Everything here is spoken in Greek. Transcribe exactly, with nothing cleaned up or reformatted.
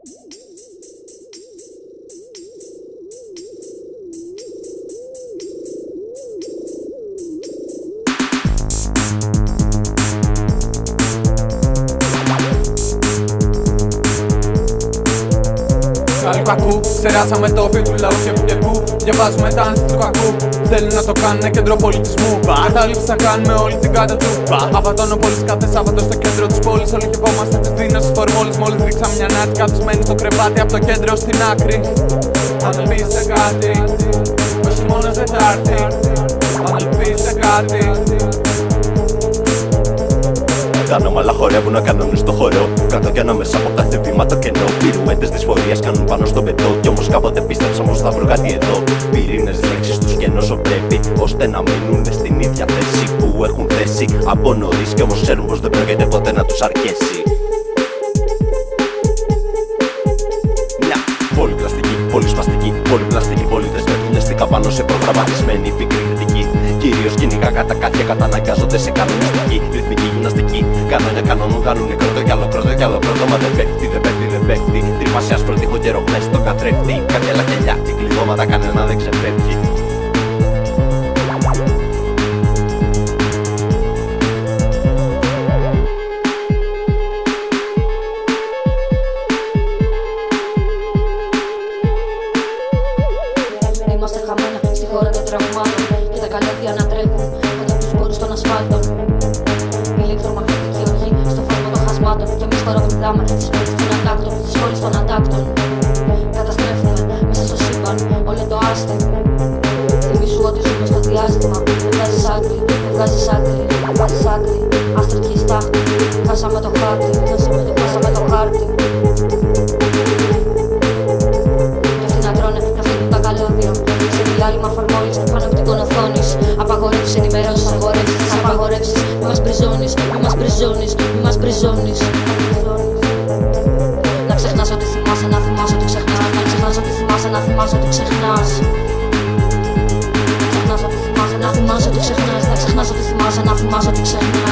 Καλού κακού, ξεράσαμε το όφιο του λαού και που και που. Διαβάζουμε τα άνθη του κακού. Θέλουν να το κάνουν κέντρο πολιτισμού. Κατάληψη θα κάνουμε όλη την κάτω του. Απατώνω πόλεις κάθε Σάββατο στο κέντρο της πόλης. Όλοι χευόμαστε τις δίνες φορμόλες. Μόλις ρίξαμε μια νάτη καθισμένη στο κρεβάτι. Από το κέντρο στην άκρη. Αν ελπίζεις σε κάτι, ο χειμώνας δεν θα έρθει. Αν ελπίζεις σε κάτι. Τα ανώμαλα χορεύουν να κάνουν στο χορό. Κάτω κι ανάμεσα από κάθε βήμα το κενό. Πυρουέτες δυσφορίας κάνουν πάνω στο πετό. Κι όμως κάποτε πίστεψα πως θα βρω κάτι εδώ. Πυρήνες λέξεις τους κενό όσο πρέπει, ώστε να μείνουν στην ίδια θέση που έχουν θέσει από νωρίς. Κι όμως ξέρουν πως δεν πρόκειται ποτέ να τους αρκέσει. Μια πολυπλαστική, πολυσπαστική, πολυπλαστική πολίτες μεθυνιαστικά πάνω σε προγραμματισμένη πικρή κριτική. Κυρίως κοινικά κατακάθια καταναγκάζονται σε κανονιστική ρυθμική γυμναστική. Κανόνια κανόνων κάνουνε κρότο κι άλλο κρότο κι άλλο κρότο. Μα δεν πέφτει, δεν πέφτει, δεν πέφτει. Τρύπαση άσπρο τείχο και ρογνές στο καθρέφτη. Κάτι άλλα κελιά, κυκλειδώματα κανένα δεν ξεφεύγει. Είμαστε χαμένα στη χώρα των τραυμάτων και τα καλέδια να τρέχουν κάτω από τους πόρους των ασφάλτων. Ηλεκτρομαγνητική οργή στο φάσμα των χασμάτων. Κι εμείς χοροπηδάμε στις πόλεις των αντάκτων, στις πόλεις των αντάκτων. Καταστρέφουμε μέσα στο σύμπαν όλο το άστε. Θυμήσου ότι ζούμε στο διάστημα. Δεν βγάζεις άκρη, δεν βγάζεις άκρη, δεν βγάζεις άκρη. Αστρική στάχτη, χάσαμε το χάρτη, χάσαμε το, χάσαμε το χάρτη. Κι αυτοί να τρώνε, να φύγουν τα καλώδια. Σε διάλειμμα φορμόλης, πανοπτικών οθόνης. Απαγορεύσεις, ενημερώσεις, αγορεύσεις, απαγορεύσεις. Μη μας μπριζώνεις, μη μας μπριζώνεις, μη μας μπριζώνεις. Να ξεχνάς ότι θυμάσαι, να θυμάσαι ότι ξεχνάς. Να ξεχνάς ότι θυμάσαι, να θυμάσαι ότι ξεχνάς. Να ξεχνάς ότι θυμάσαι, να θυμάσαι ότι ξεχνάς. Να ξεχνάς ότι θυμάσαι, να θυμάσαι ότι ξεχνάς.